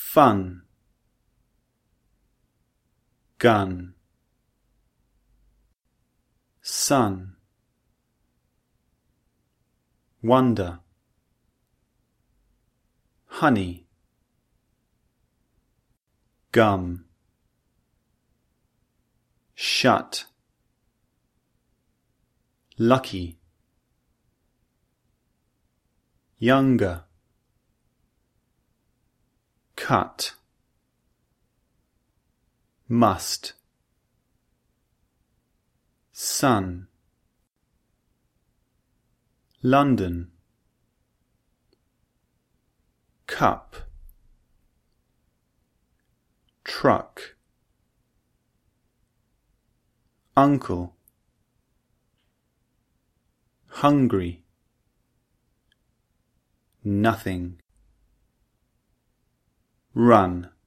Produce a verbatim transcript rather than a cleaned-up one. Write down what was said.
fun, gun, sun, wonder, honey, gum, shut, lucky, younger, cut, must, sun, London, cup, truck, uncle, hungry, nothing, run.